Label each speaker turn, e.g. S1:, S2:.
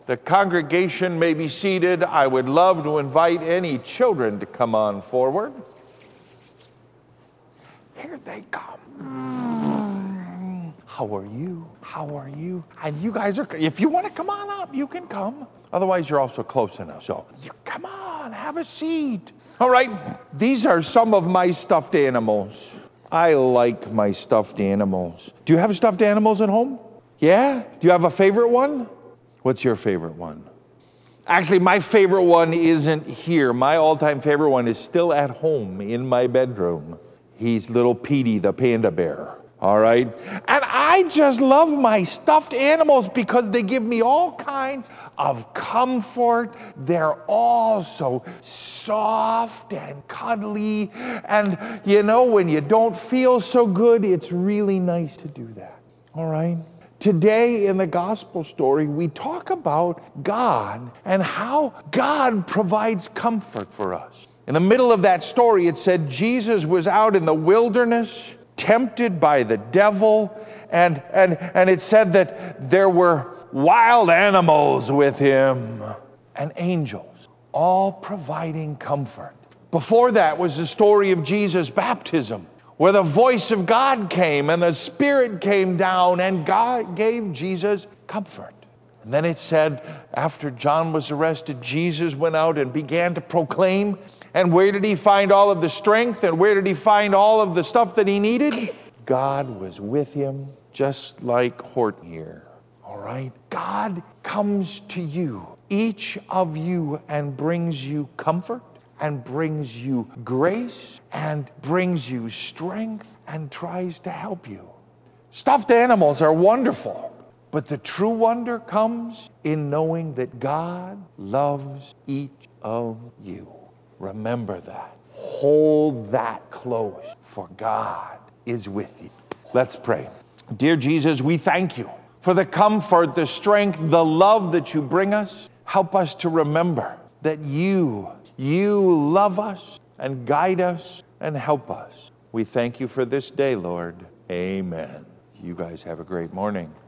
S1: The congregation may be seated. I would love to invite any children to come on forward. Here they come. How are you? How are you? And you guys are, if you want to come on up, you can come. Otherwise, you're also close enough. So, come on, have a seat. All right, these are some of my stuffed animals. I like my stuffed animals. Do you have stuffed animals at home? Yeah? Do you have a favorite one? What's your favorite one? Actually, my favorite one isn't here. My all-time favorite one is still at home in my bedroom. He's little Petey, the panda bear. All right? And I just love my stuffed animals because they give me all kinds of comfort. They're all so soft and cuddly. And, you know, when you don't feel so good, it's really nice to do that. All right? Today in the gospel story, we talk about God and how God provides comfort for us. In the middle of that story, it said Jesus was out in the wilderness, tempted by the devil, and it said that there were wild animals with him and angels, all providing comfort. Before that was the story of Jesus' baptism, where the voice of God came and the Spirit came down and God gave Jesus comfort. And then it said, after John was arrested, Jesus went out and began to proclaim. And where did he find all of the strength? And where did he find all of the stuff that he needed? God was with him, just like Horton here. All right? God comes to you, each of you, and brings you comfort, and brings you grace, and brings you strength, and tries to help you. Stuffed animals are wonderful, but the true wonder comes in knowing that God loves each of you. Remember that. Hold that close, for God is with you. Let's pray. Dear Jesus, we thank you for the comfort, the strength, the love that you bring us. Help us to remember that you love us and guide us and help us. We thank you for this day, Lord. Amen. You guys have a great morning.